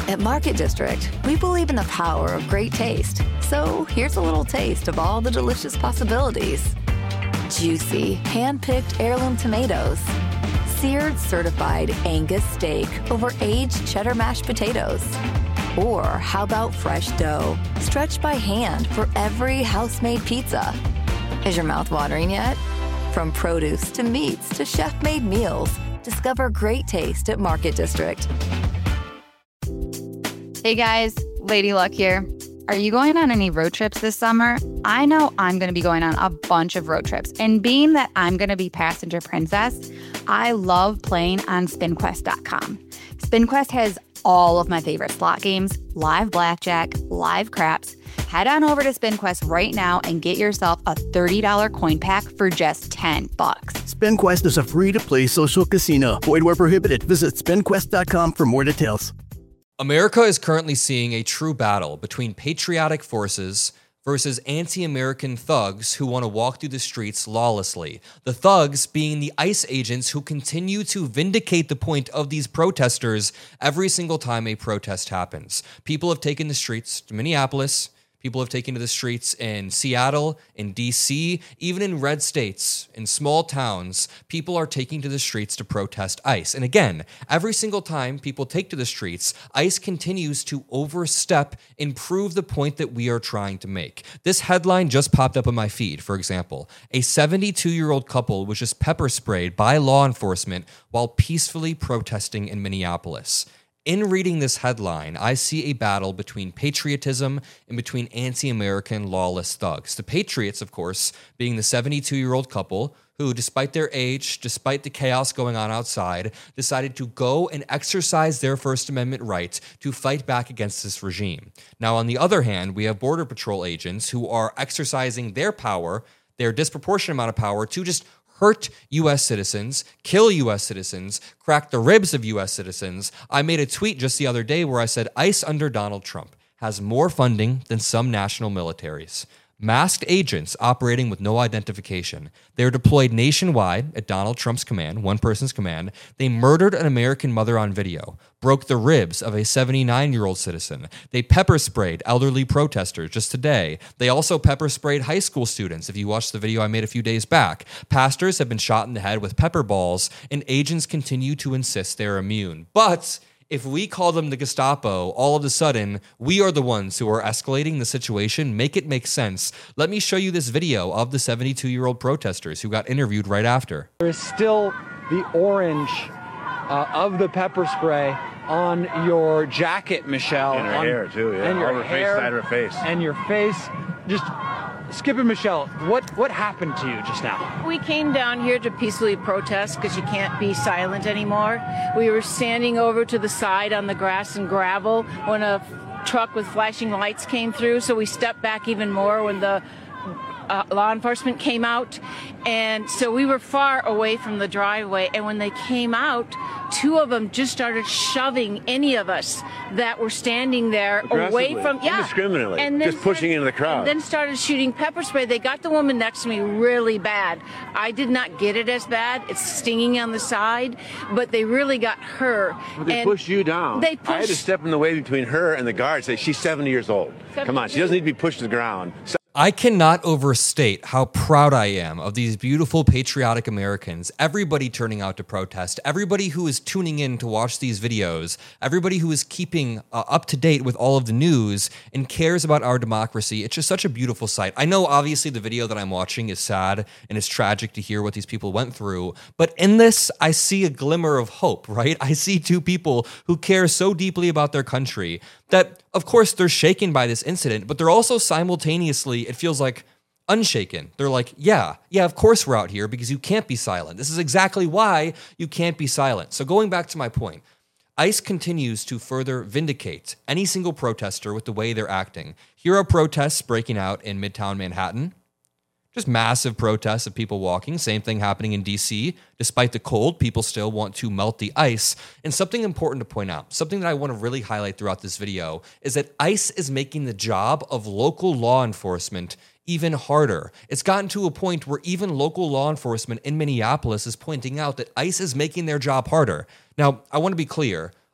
At Market District, we believe in the power of great taste. So here's a little taste of all the delicious possibilities. Juicy, hand-picked heirloom tomatoes. Seared certified Angus steak over aged cheddar mashed potatoes. Or how about fresh dough, stretched by hand for every house-made pizza? Is your mouth watering yet? From produce to meats to chef-made meals, discover great taste at Market District. Hey guys, Lady Luck here. Are you going on any road trips this summer? I know I'm going to be going on a bunch of road trips. And being that I'm going to be passenger princess, I love playing on SpinQuest.com. SpinQuest has all of my favorite slot games, live blackjack, live craps. Head on over to SpinQuest right now and get yourself a $30 coin pack for just $10. SpinQuest is a free-to-play social casino. Void where prohibited. Visit SpinQuest.com for more details. America is currently seeing a true battle between patriotic forces versus anti-American thugs who want to walk through the streets lawlessly. The thugs being the ICE agents who continue to vindicate the point of these protesters every single time a protest happens. People have taken the streets to Minneapolis. People have taken to the streets in Seattle, in DC, even in red states, in small towns, people are taking to the streets to protest ICE. And again, every single time people take to the streets, ICE continues to overstep and prove the point that we are trying to make. This headline just popped up on my feed, for example. A 72-year-old couple was just pepper sprayed by law enforcement while peacefully protesting in Minneapolis. In reading this headline, I see a battle between patriotism and between anti-American lawless thugs. The patriots, of course, being the 72-year-old couple who, despite their age, despite the chaos going on outside, decided to go and exercise their First Amendment right to fight back against this regime. Now, on the other hand, we have Border Patrol agents who are exercising their power, their disproportionate amount of power, to just hurt U.S. citizens, kill U.S. citizens, crack the ribs of U.S. citizens. I made a tweet just the other day where I said ICE under Donald Trump has more funding than some national militaries. Masked agents operating with no identification. They're deployed nationwide at Donald Trump's command, one person's command. They murdered an American mother on video, broke the ribs of a 79-year-old citizen. They pepper sprayed elderly protesters just today. They also pepper sprayed high school students, if you watched the video I made a few days back. Pastors have been shot in the head with pepper balls, and agents continue to insist they're immune. But if we call them the Gestapo, all of a sudden, we are the ones who are escalating the situation. Make it make sense. Let me show you this video of the 72-year-old protesters who got interviewed right after. There is still the orange of the pepper spray on your jacket, Michelle. And her hair, too, yeah. And your her hair. Face, side of her face. And your face. Just skip it, Michelle. What happened to you just now? We came down here to peacefully protest because you can't be silent anymore. We were standing over to the side on the grass and gravel when a truck with flashing lights came through, so we stepped back even more when the law enforcement came out, and so we were far away from the driveway, and when they came out, two of them just started shoving any of us that were standing there away from, indiscriminately, and then just pushing into the crowd. And then started shooting pepper spray. They got the woman next to me really bad. I did not get it as bad. It's stinging on the side, but they really got her. But they pushed you down. They pushed. I had to step in the way between her and the guard. Say she's 70 years old. Come on, she doesn't need to be pushed to the ground. I cannot overstate how proud I am of these beautiful patriotic Americans, everybody turning out to protest, everybody who is tuning in to watch these videos, everybody who is keeping up to date with all of the news and cares about our democracy. It's just such a beautiful sight. I know obviously the video that I'm watching is sad and it's tragic to hear what these people went through, but in this, I see a glimmer of hope, right? I see two people who care so deeply about their country that, of course, they're shaken by this incident, but they're also simultaneously, it feels like, unshaken. They're like, yeah, of course we're out here because you can't be silent. This is exactly why you can't be silent. So going back to my point, ICE continues to further vindicate any single protester with the way they're acting. Here are protests breaking out in Midtown Manhattan. Just massive protests of people walking. Same thing happening in DC. Despite the cold, people still want to melt the ice. And something important to point out, something that I want to really highlight throughout this video, is that ICE is making the job of local law enforcement even harder. It's gotten to a point where even local law enforcement in Minneapolis is pointing out that ICE is making their job harder. Now, I want to be clear.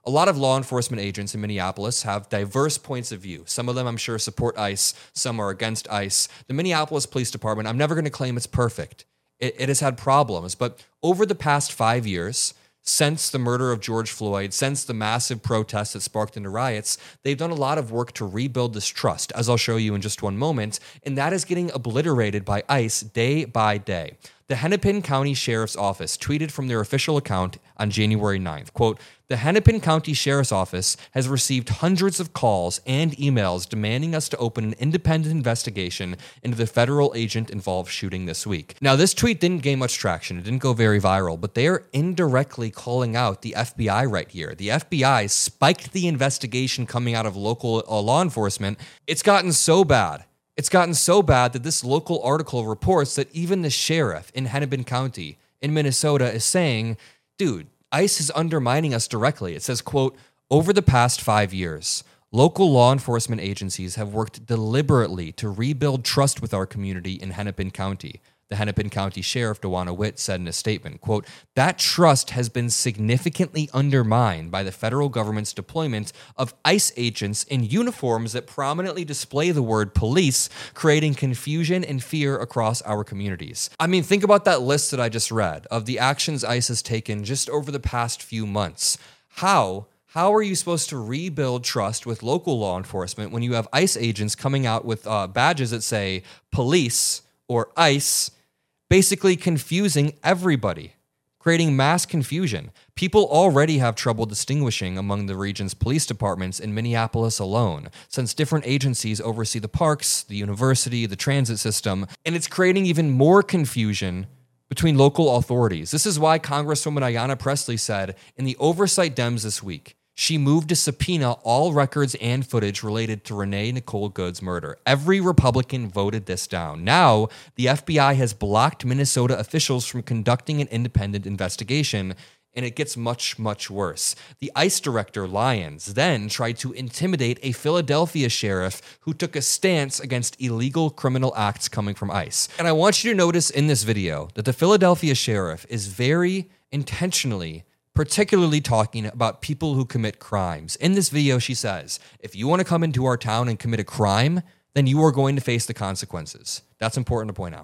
A lot of law enforcement agents in Minneapolis have diverse points of view. Some of them, I'm sure, support ICE. Some are against ICE. The Minneapolis Police Department, I'm never going to claim it's perfect. It has had problems. But over the past 5 years, since the murder of George Floyd, since the massive protests that sparked into riots, they've done a lot of work to rebuild this trust, as I'll show you in just one moment. And that is getting obliterated by ICE day by day. The Hennepin County Sheriff's Office tweeted from their official account on January 9th, quote, "The Hennepin County Sheriff's Office has received hundreds of calls and emails demanding us to open an independent investigation into the federal agent-involved shooting this week." Now, this tweet didn't gain much traction. It didn't go very viral, but they are indirectly calling out the FBI right here. The FBI spiked the investigation coming out of local law enforcement. It's gotten so bad. It's gotten so bad that this local article reports that even the sheriff in Hennepin County in Minnesota is saying, dude, ICE is undermining us directly. It says, quote, "Over the past 5 years, local law enforcement agencies have worked deliberately to rebuild trust with our community in Hennepin County." The Hennepin County Sheriff, DeWanna Witt, said in a statement, quote, "That trust has been significantly undermined by the federal government's deployment of ICE agents in uniforms that prominently display the word police, creating confusion and fear across our communities." I mean, think about that list that I just read of the actions ICE has taken just over the past few months. How are you supposed to rebuild trust with local law enforcement when you have ICE agents coming out with badges that say police or ICE, basically confusing everybody, creating mass confusion? People already have trouble distinguishing among the region's police departments in Minneapolis alone, since different agencies oversee the parks, the university, the transit system, and it's creating even more confusion between local authorities. This is why Congresswoman Ayanna Pressley said in the Oversight Dems this week, she moved to subpoena all records and footage related to Renee Nicole Good's murder. Every Republican voted this down. Now, the FBI has blocked Minnesota officials from conducting an independent investigation, and it gets much, much worse. The ICE director, Lyons, then tried to intimidate a Philadelphia sheriff who took a stance against illegal criminal acts coming from ICE. And I want you to notice in this video that the Philadelphia sheriff is very intentionally particularly talking about people who commit crimes. In this video, she says, if you want to come into our town and commit a crime, then you are going to face the consequences. That's important to point out.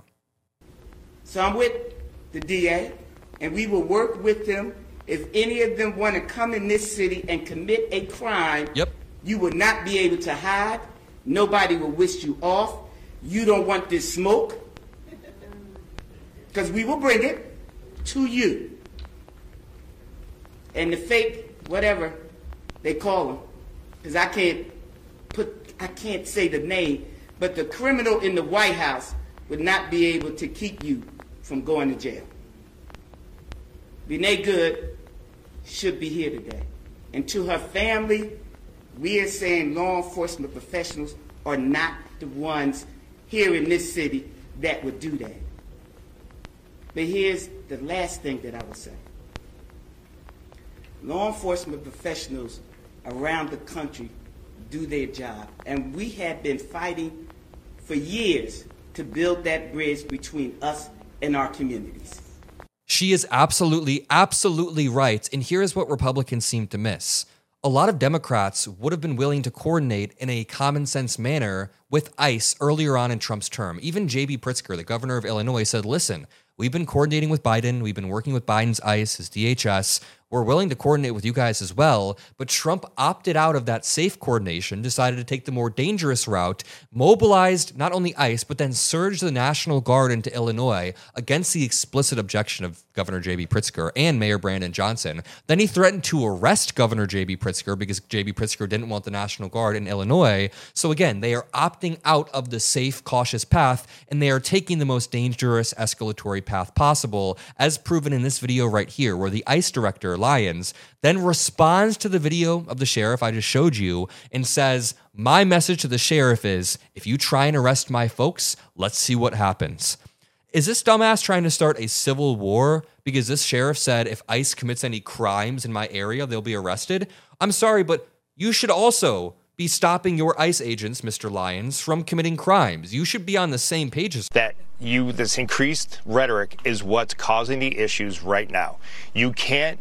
So I'm with the DA, and we will work with them. If any of them want to come in this city and commit a crime, you will not be able to hide. Nobody will wish you off. You don't want this smoke, because we will bring it to you. And the fake, whatever they call them, because I can't say the name, but the criminal in the White House would not be able to keep you from going to jail. Renee Good should be here today. And to her family, we are saying law enforcement professionals are not the ones here in this city that would do that. But here's the last thing that I will say. Law enforcement professionals around the country do their job, and we have been fighting for years to build that bridge between us and our communities. She is absolutely, absolutely right, and here's what Republicans seem to miss. A lot of Democrats would have been willing to coordinate in a common sense manner with ICE earlier on in Trump's term. Even J.B. Pritzker, the governor of Illinois, said, listen, we've been coordinating with Biden. We've been working with Biden's ICE, his DHS. We're willing to coordinate with you guys as well. But Trump opted out of that safe coordination, decided to take the more dangerous route, mobilized not only ICE, but then surged the National Guard into Illinois against the explicit objection of Governor J.B. Pritzker and Mayor Brandon Johnson. Then he threatened to arrest Governor J.B. Pritzker because J.B. Pritzker didn't want the National Guard in Illinois. So again, they are opting out of the safe, cautious path, and they are taking the most dangerous escalatory path possible, as proven in this video right here, where the ICE director, Lyons, then responds to the video of the sheriff I just showed you and says, my message to the sheriff is, if you try and arrest my folks, let's see what happens. Is this dumbass trying to start a civil war because this sheriff said if ICE commits any crimes in my area, they'll be arrested? I'm sorry, but you should also be stopping your ICE agents, Mr. Lyons, from committing crimes. You should be on the same page as that. This increased rhetoric is what's causing the issues right now. You can't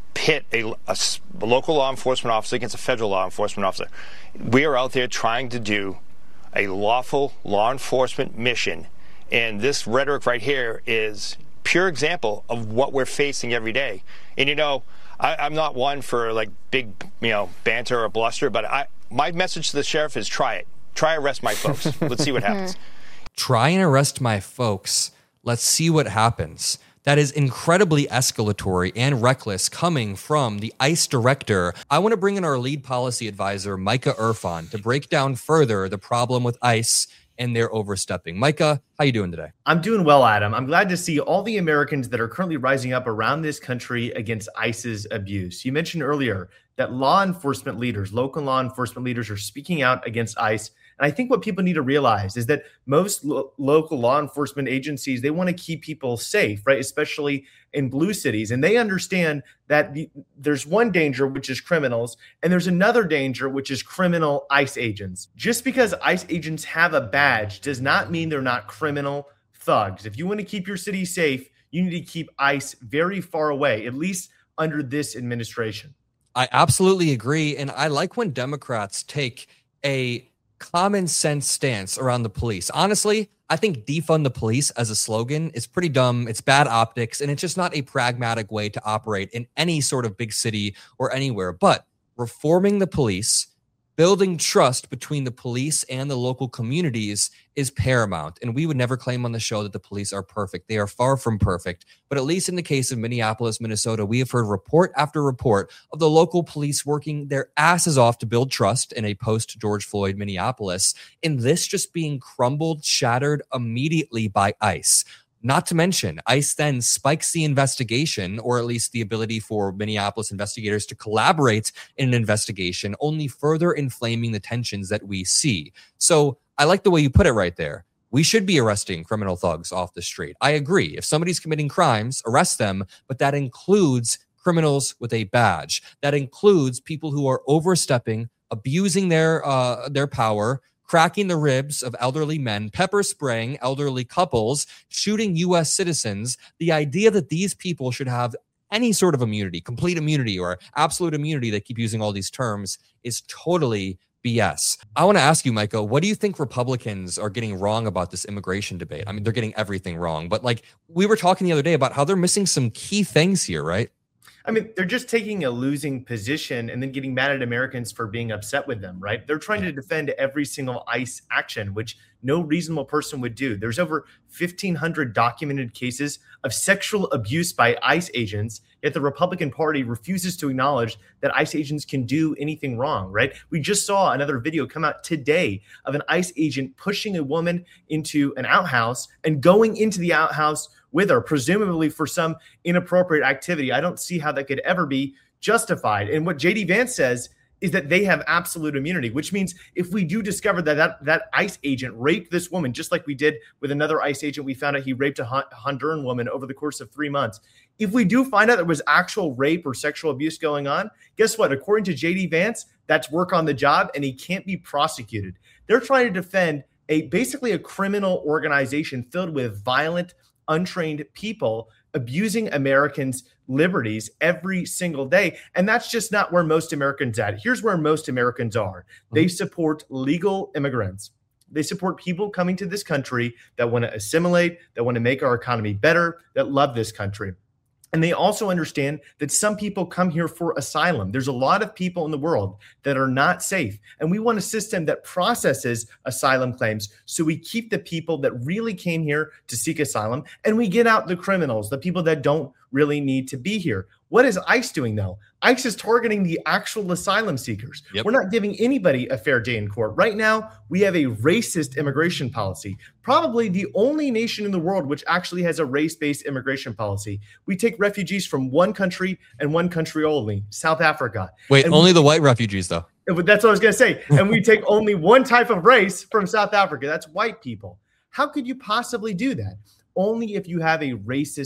pit a local law enforcement officer against a federal law enforcement officer. We are out there trying to do a lawful law enforcement mission, and this rhetoric right here is pure example of what we're facing every day. And I'm not one for like big banter or bluster, but my message to the sheriff is try arrest my folks. Let's see what happens. Try and arrest my folks. Let's see what happens. That is incredibly escalatory and reckless coming from the ICE director. I want to bring in our lead policy advisor, Micah Irfan, to break down further the problem with ICE and their overstepping. Micah, how you doing today? I'm doing well, Adam. I'm glad to see all the Americans that are currently rising up around this country against ICE's abuse. You mentioned earlier that law enforcement leaders, local law enforcement leaders, are speaking out against ICE. And I think what people need to realize is that most local law enforcement agencies, they want to keep people safe, right? Especially in blue cities. And they understand that there's one danger, which is criminals, and there's another danger, which is criminal ICE agents. Just because ICE agents have a badge does not mean they're not criminal thugs. If you want to keep your city safe, you need to keep ICE very far away, at least under this administration. I absolutely agree. And I like when Democrats take a common sense stance around the police. Honestly, I think defund the police as a slogan is pretty dumb. It's bad optics, and it's just not a pragmatic way to operate in any sort of big city or anywhere. But reforming the police, building trust between the police and the local communities is paramount. And we would never claim on the show that the police are perfect. They are far from perfect. But at least in the case of Minneapolis, Minnesota, we have heard report after report of the local police working their asses off to build trust in a post-George Floyd Minneapolis, and this just being crumbled, shattered immediately by ICE. Not to mention, ICE then spikes the investigation, or at least the ability for Minneapolis investigators to collaborate in an investigation, only further inflaming the tensions that we see. So I like the way you put it right there. We should be arresting criminal thugs off the street. I agree. If somebody's committing crimes, arrest them, but that includes criminals with a badge. That includes people who are overstepping, abusing their power, cracking the ribs of elderly men, pepper spraying elderly couples, shooting U.S. citizens. The idea that these people should have any sort of immunity, complete immunity or absolute immunity, they keep using all these terms, is totally BS. I want to ask you, Micah, what do you think Republicans are getting wrong about this immigration debate? I mean, they're getting everything wrong, but like we were talking the other day about how they're missing some key things here, right? I mean, they're just taking a losing position and then getting mad at Americans for being upset with them, right? They're trying to defend every single ICE action, which no reasonable person would do. There's over 1,500 documented cases of sexual abuse by ICE agents, yet the Republican Party refuses to acknowledge that ICE agents can do anything wrong, right? We just saw another video come out today of an ICE agent pushing a woman into an outhouse and going into the outhouse with her, presumably for some inappropriate activity. I don't see how that could ever be justified. And what JD Vance says is that they have absolute immunity, which means if we do discover that ICE agent raped this woman, just like we did with another ICE agent, we found out he raped a Honduran woman over the course of 3 months. If we do find out there was actual rape or sexual abuse going on, guess what? According to JD Vance, that's work on the job and he can't be prosecuted. They're trying to defend basically a criminal organization filled with violent, untrained people abusing Americans' liberties every single day. And that's just not where most Americans are. Here's where most Americans are. They support legal immigrants. They support people coming to this country that want to assimilate, that want to make our economy better, that love this country. And they also understand that some people come here for asylum. There's a lot of people in the world that are not safe. And we want a system that processes asylum claims so we keep the people that really came here to seek asylum and we get out the criminals, the people that don't really need to be here. What is ICE doing, though? ICE is targeting the actual asylum seekers. Yep. We're not giving anybody a fair day in court. Right now, we have a racist immigration policy, probably the only nation in the world which actually has a race-based immigration policy. We take refugees from one country and one country only, South Africa. Wait, and only the white refugees, though. That's what I was going to say. And we take only one type of race from South Africa. That's white people. How could you possibly do that? Only if you have a racist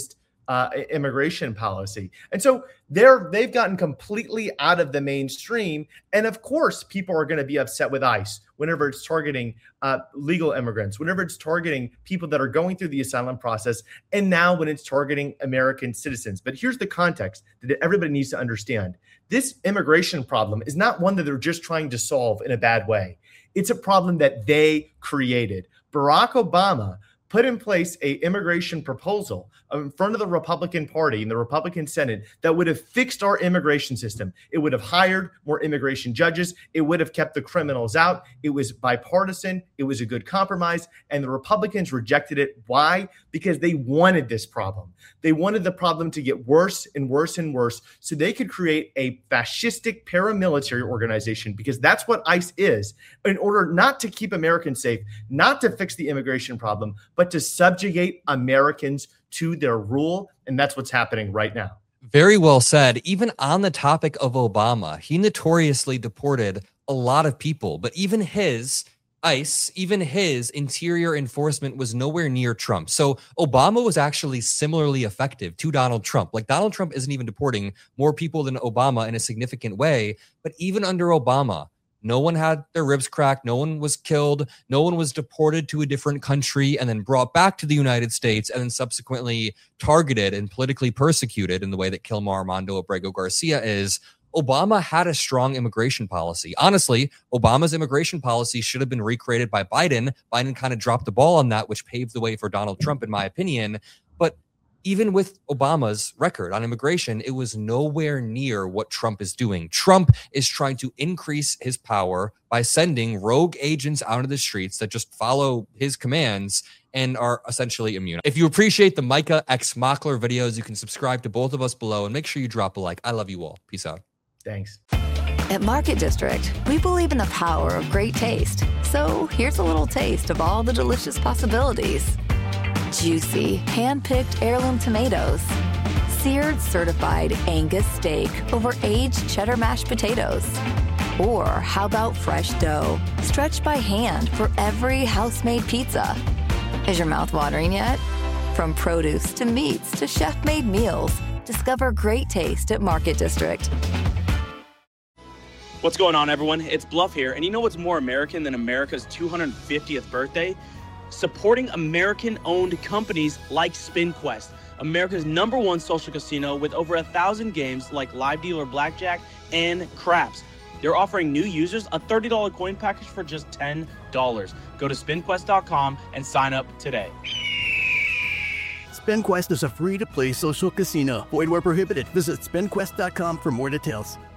immigration policy. And so they've gotten completely out of the mainstream. And of course, people are going to be upset with ICE whenever it's targeting legal immigrants, whenever it's targeting people that are going through the asylum process, and now when it's targeting American citizens. But here's the context that everybody needs to understand. This immigration problem is not one that they're just trying to solve in a bad way. It's a problem that they created. Barack Obama put in place an immigration proposal in front of the Republican Party in the Republican Senate that would have fixed our immigration system. It would have hired more immigration judges. It would have kept the criminals out. It was bipartisan. It was a good compromise. And the Republicans rejected it. Why? Because they wanted this problem. They wanted the problem to get worse and worse and worse so they could create a fascistic paramilitary organization, because that's what ICE is, in order not to keep Americans safe, not to fix the immigration problem, but to subjugate Americans to their rule. And that's what's happening right now. Very well said. Even on the topic of Obama, he notoriously deported a lot of people, but even his ICE, even his interior enforcement was nowhere near Trump. So Obama was actually similarly effective to Donald Trump. Like, Donald Trump isn't even deporting more people than Obama in a significant way, but even under Obama, no one had their ribs cracked. No one was killed. No one was deported to a different country and then brought back to the United States and then subsequently targeted and politically persecuted in the way that Kilmar Armando Abrego Garcia is. Obama had a strong immigration policy. Honestly, Obama's immigration policy should have been recreated by Biden. Biden kind of dropped the ball on that, which paved the way for Donald Trump, in my opinion. But even with Obama's record on immigration, it was nowhere near what Trump is doing. Trump is trying to increase his power by sending rogue agents out into the streets that just follow his commands and are essentially immune. If you appreciate the Micah X Mockler videos, you can subscribe to both of us below and make sure you drop a like. I love you all. Peace out. Thanks. At Market District, we believe in the power of great taste. So here's a little taste of all the delicious possibilities. Juicy, hand-picked heirloom tomatoes. Seared certified Angus steak over aged cheddar mashed potatoes. Or how about fresh dough, stretched by hand for every house-made pizza. Is your mouth watering yet? From produce to meats to chef-made meals, discover great taste at Market District. What's going on, everyone? It's Bluff here, and you know what's more American than America's 250th birthday? Supporting American-owned companies like SpinQuest, America's #1 social casino with over 1,000 games like Live Dealer Blackjack and Craps. They're offering new users a $30 coin package for just $10. Go to SpinQuest.com and sign up today. SpinQuest is a free-to-play social casino. Void where prohibited. Visit SpinQuest.com for more details.